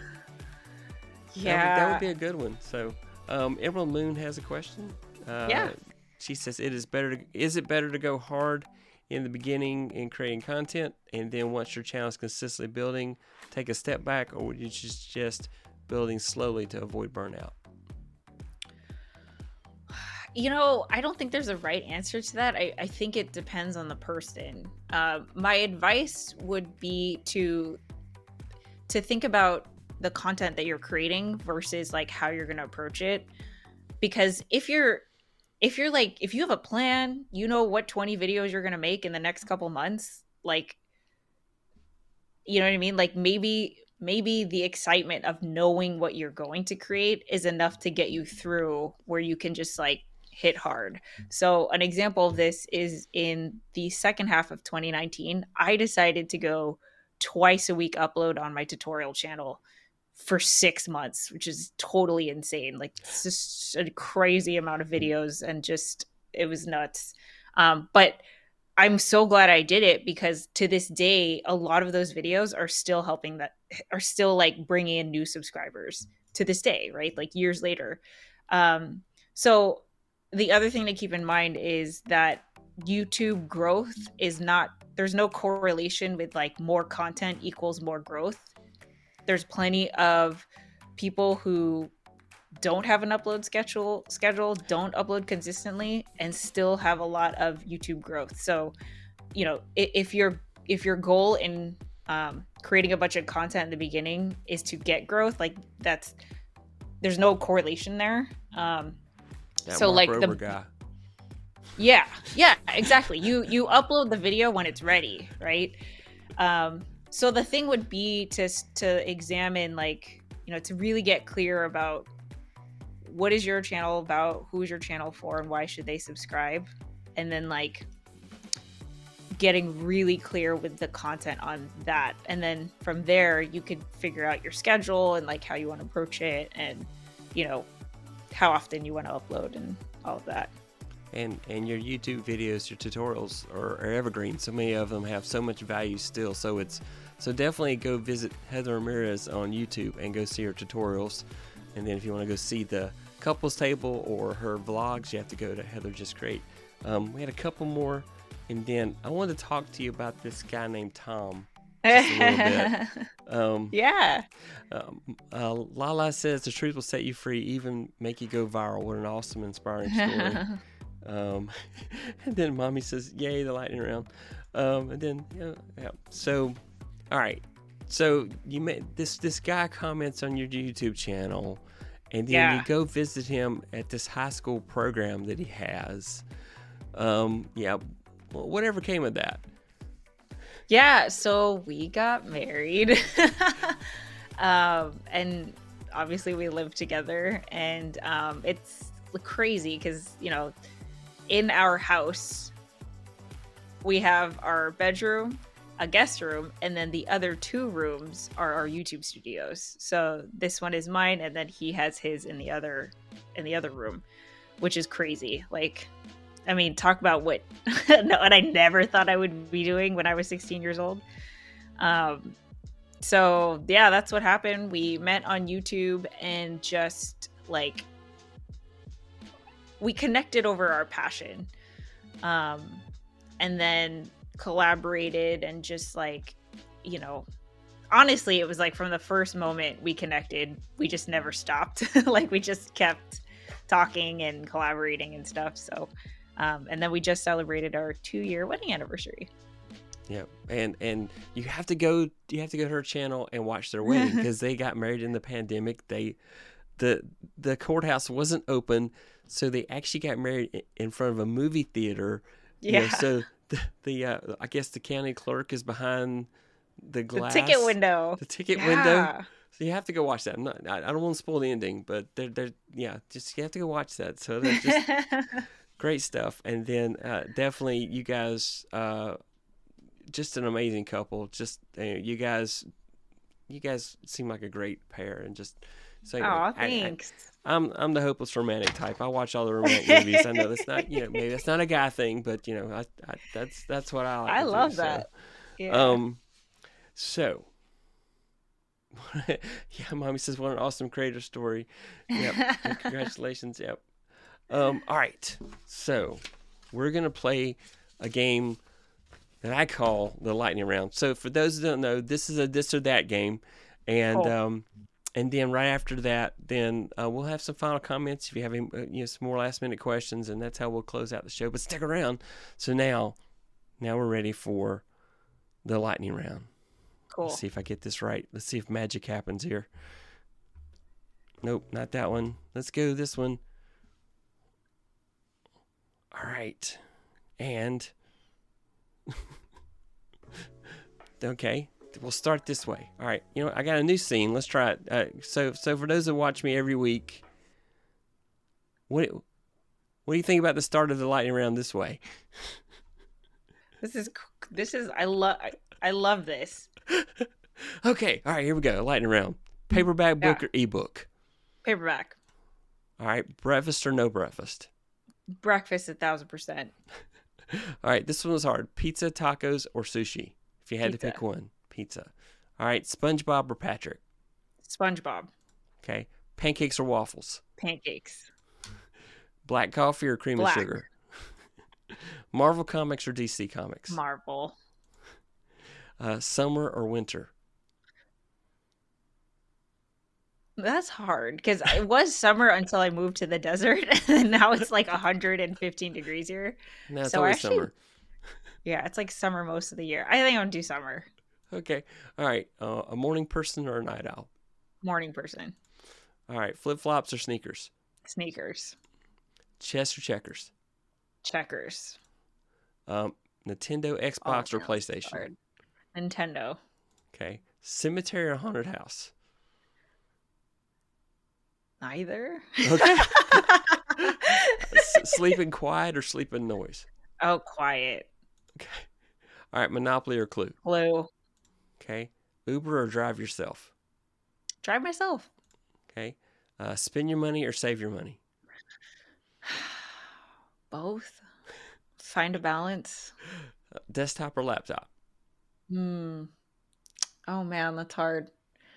Yeah. That would, that would be a good one. So, um, Emerald Moon has a question. Uh, yeah. She says, it is better to, is it better to go hard in the beginning in creating content, and then once your channel is consistently building, take a step back, or would you just, just building slowly to avoid burnout? You know, I don't think there's a right answer to that. I, I think it depends on the person. Uh, my advice would be to to think about the content that you're creating versus like how you're going to approach it. Because if you're if you're like if you have a plan, you know what twenty videos you're going to make in the next couple months, like, you know what I mean? Like maybe maybe the excitement of knowing what you're going to create is enough to get you through where you can just like hit hard. So an example of this is in the second half of twenty nineteen, I decided to go twice a week upload on my tutorial channel for six months, which is totally insane. Like it's just a crazy amount of videos and just, it was nuts. Um, but I'm so glad I did it because to this day, a lot of those videos are still helping that are still like bringing in new subscribers to this day, right? Like years later. Um, so the other thing to keep in mind is that YouTube growth is not, there's no correlation with like more content equals more growth. There's plenty of people who don't have an upload schedule, schedule, don't upload consistently, and still have a lot of YouTube growth. So, you know, if your if your goal in um, creating a bunch of content in the beginning is to get growth, like that's there's no correlation there. Um, that so Mark like Rober the guy. Yeah, yeah, exactly. You you upload the video when it's ready, right? Um, so the thing would be to to examine, like, you know, to really get clear about what is your channel about, who's your channel for, and why should they subscribe, and then like getting really clear with the content on that, and then from there you could figure out your schedule and like how you want to approach it, and you know how often you want to upload and all of that. And and your YouTube videos, your tutorials are, are evergreen. So many of them have so much value still. So it's so definitely go visit Heather Ramirez on YouTube and go see her tutorials. And then if you want to go see the couples table or her vlogs, you have to go to Heather Just Create. Um, we had a couple more, and then I wanted to talk to you about this guy named Tom. Just a little bit. Um, yeah. Um, uh, Lala says the truth will set you free, even make you go viral. What an awesome, inspiring story. Um, and then Mommy says, yay, the lightning round. Um, and then, yeah, yeah. So, all right. So you made this, this guy comments on your YouTube channel, and then Yeah. you go visit him at this high school program that he has. Um, yeah. Whatever came of that. Yeah. So we got married, um, and obviously we live together, and, um, it's crazy because, you know, in our house, we have our bedroom, a guest room, and then the other two rooms are our YouTube studios. So this one is mine, and then he has his in the other in the other room, which is crazy. Like, I mean, talk about what what I never thought I would be doing when I was sixteen years old. Um, so yeah, that's what happened. We met on YouTube and just like we connected over our passion, um, and then collaborated and just like, you know, honestly, it was like from the first moment we connected, we just never stopped. Like we just kept talking and collaborating and stuff. So, um, and then we just celebrated our two year wedding anniversary. Yeah, and and you have to go. You have to go to her channel and watch their wedding because they got married in the pandemic. They, the the courthouse wasn't open, so they actually got married in front of a movie theater. Yeah. You know, so the, the uh, I guess the county clerk is behind the glass. The ticket window. The ticket yeah. window. So you have to go watch that. I'm not, I, I don't want to spoil the ending, but they're they're yeah, just you have to go watch that. So they're just great stuff. And then uh, definitely you guys. Uh, Just an amazing couple. Just uh, you guys, you guys seem like a great pair, and just so. Anyway, Aw, I, thanks. I, I'm I'm the hopeless romantic type. I watch all the romantic movies. I know that's not you know maybe that's not a guy thing, but you know I, I that's that's what I like. I to love do, that. So. Yeah. Um. So. Yeah, Mommy says what an awesome creator story. Yep. Congratulations. Yep. Um. All right. So, we're gonna play a game that I call the lightning round. So for those who don't know, this is a this or that game, and Cool. um, and then right after that, then uh, we'll have some final comments if you have any, uh, you know some more last minute questions, and that's how we'll close out the show. But stick around. So now, now we're ready for the lightning round. Cool. Let's see if I get this right. Let's see if magic happens here. Nope, not that one. Let's go this one. All right. And okay, we'll start this way. All right. You know, I got a new scene. Let's try it. Uh, so, so for those that watch me every week, what what do you think about the start of the lightning round this way? This is this is I love I love this. Okay. All right. Here we go. Lightning round. Paperback, book, Yeah. or ebook? Paperback. All right. Breakfast or no breakfast? Breakfast, a thousand percent. All right. This one was hard. Pizza, tacos, or sushi? If you had Pizza. to pick one, pizza. All right. SpongeBob or Patrick? SpongeBob. Okay. Pancakes or waffles? Pancakes. Black coffee or cream Black. and sugar? Marvel Comics or D C Comics? Marvel. Uh, summer or winter? That's hard because it was summer until I moved to the desert, and now it's like one hundred fifteen degrees here. No, it's So always actually- summer. Yeah, it's like summer most of the year. I think I'm gonna do summer. Okay. All right. Uh, a morning person or a night owl? Morning person. All right. Flip flops or sneakers? Sneakers. Chess or checkers? Checkers. Um, Nintendo, Xbox, Oh, or no, PlayStation? hard. Nintendo. Okay. Cemetery or haunted house? Neither. Okay. S- sleeping quiet or sleeping noise? Oh, quiet. Okay. All right. Monopoly or Clue? Blue. Okay. Uber or drive yourself? Drive myself. Okay. Uh, spend your money or save your money? Both. Find a balance. Uh, desktop or laptop? Hmm. Oh man, that's hard.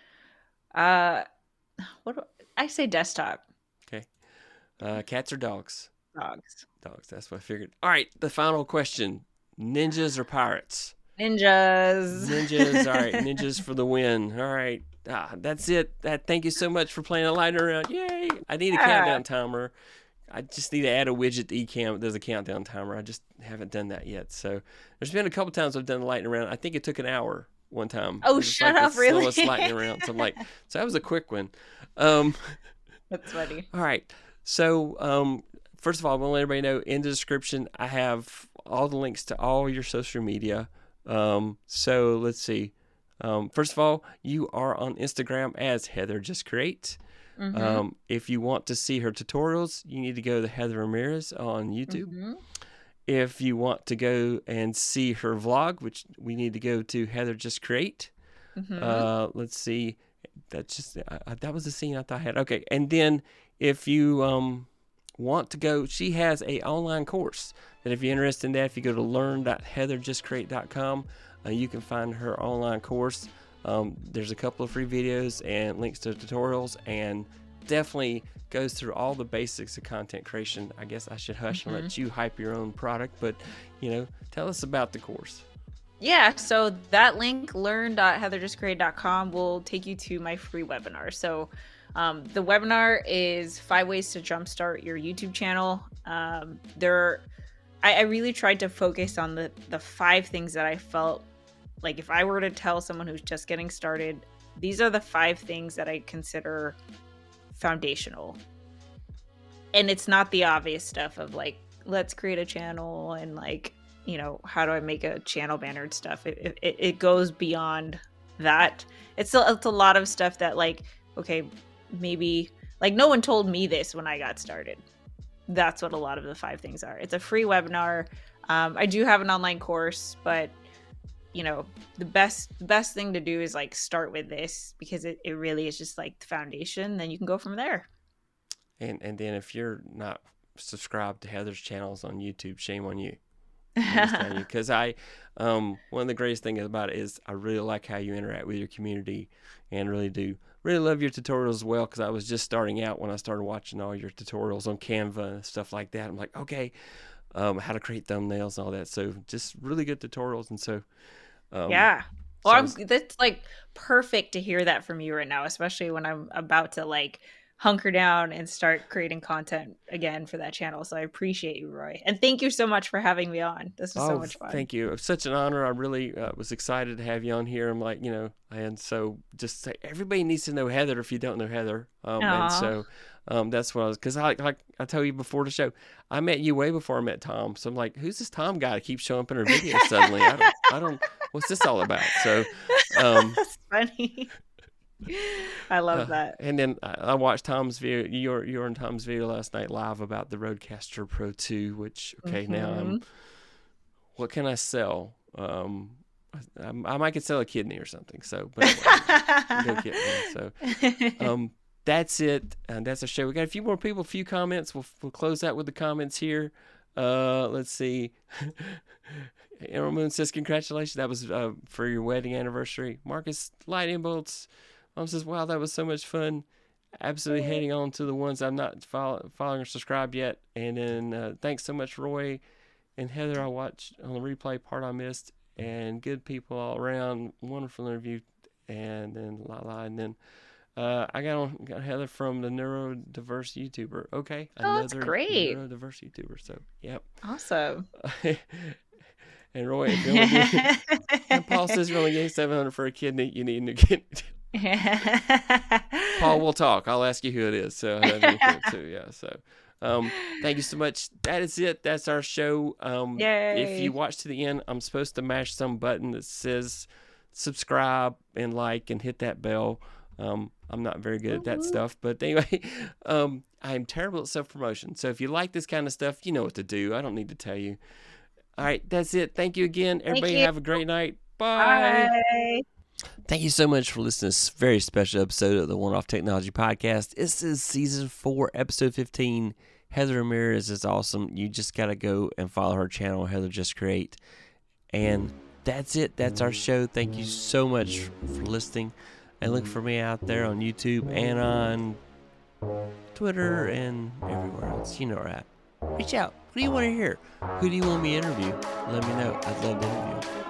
Uh, what do I say? Desktop. Okay. Uh, cats or dogs? Dogs. Dogs. That's what I figured. All right. The final question. Ninjas or pirates? Ninjas. Ninjas. All right. Ninjas for the win. All right. Ah, that's it. That, thank you so much for playing a lightning round. Yay. I need a Yeah. countdown timer. I just need to add a widget to eCam. There's a countdown timer. I just haven't done that yet. So there's been a couple times I've done the lightning round. I think it took an hour one time. Oh, It was shut like up, the really? slowest lightning round. So I'm like, so that was a quick one. Um, That's funny. all right. So, um, first of all, I want to let everybody know in the description, I have all the links to all your social media. Um, so let's see. Um, first of all, you are on Instagram as Heather Just Create. Mhm. Um, if you want to see her tutorials, you need to go to Heather Ramirez on YouTube. Mhm. If you want to go and see her vlog, which we need to go to Heather Just Create. Mhm. Uh, let's see. That's just uh, uh, that was the scene I thought I had. Okay, and then if you um want to go, she has a online course that if you're interested in that, if you go to learn dot heather just create dot com, uh, you can find her online course. Um, there's a couple of free videos and links to tutorials, and definitely goes through all the basics of content creation. I guess I should hush and let you hype your own product, but you know, tell us about the course. Yeah, so that link, learn dot heather just create dot com, will take you to my free webinar. So um, the webinar is five ways to jumpstart your YouTube channel. Um, there, I, I really tried to focus on the, the five things that I felt like if I were to tell someone who's just getting started, these are the five things that I consider foundational. And it's not the obvious stuff of like, let's create a channel and like, you know, how do I make a channel banner and stuff. It, it, it goes beyond that. It's a, it's a lot of stuff that like, okay, maybe like no one told me this when I got started. That's what a lot of the five things are. It's a free webinar. Um, I do have an online course, but you know, the best the best thing to do is like start with this because it, it really is just like the foundation. Then you can go from there. And and then if you're not subscribed to Heather's channels on YouTube, shame on you. Because I, um, one of the greatest things about it is I really like how you interact with your community, and really do really love your tutorials as well. Because I was just starting out when I started watching all your tutorials on Canva and stuff like that. I'm like, okay, um, how to create thumbnails and all that. So just really good tutorials, and so um, yeah. Well, so I I'm, was- that's like perfect to hear that from you right now, especially when I'm about to like hunker down and start creating content again for that channel. So I appreciate you, Roy. And thank you so much for having me on. This was oh, so much fun. Thank you. It was such an honor. I really uh, was excited to have you on here. I'm like, you know, and so just say, everybody needs to know Heather if you don't know Heather. Um, and so um, that's what I was, because I, like I told you before the show, I met you way before I met Tom. So I'm like, who's this Tom guy that keeps showing up in her videos suddenly? I don't, I don't, what's this all about? So um, that's funny. I love uh, that. And then I, I watched Tom's video, your your and Tom's video last night live about the Rodecaster Pro two, which, okay, mm-hmm. now I'm, what can I sell? Um, I, I might could sell a kidney or something. So, but anyway, no kidney. So, um, that's it. And that's our show. We got a few more people, a few comments. We'll, we'll close out with the comments here. Uh, let's see. Emerald Moon says, congratulations. That was uh, for your wedding anniversary. Marcus Lightning Bolts. Mom says, wow, that was so much fun. Absolutely heading on to the ones I'm not follow, following or subscribed yet. And then uh, thanks so much, Roy and Heather. I watched on the replay part I missed. And good people all around. Wonderful interview. And then la la. And then uh, I got on got Heather from the Neurodiverse YouTuber. Okay. Oh, another that's great. Neurodiverse YouTuber. So, yep. Awesome. And Roy, if you only get, and Paul says you're only getting seven hundred for a kidney. You need a new kidney. Paul, we'll talk. I'll ask you who it is. So too, yeah. So, um, thank you so much. That is it. That's our show. Um, Yay. If you watch to the end, I'm supposed to mash some button that says subscribe and like and hit that bell. Um, I'm not very good at that stuff, but anyway, um, I'm terrible at self promotion. So if you like this kind of stuff, you know what to do. I don't need to tell you. All right, that's it. Thank you again. Everybody have a great night. Bye. Bye. Thank you so much for listening to this very special episode of the One Off Technology Podcast. This is season four, episode fifteen. Heather Ramirez is awesome. You just got to go and follow her channel, Heather Just Create. And that's it. That's our show. Thank you so much for listening. And look for me out there on YouTube and on Twitter and everywhere else. You know where I'm at. Reach out. What do you want to hear? Who do you want me to interview? Let me know. I'd love to interview.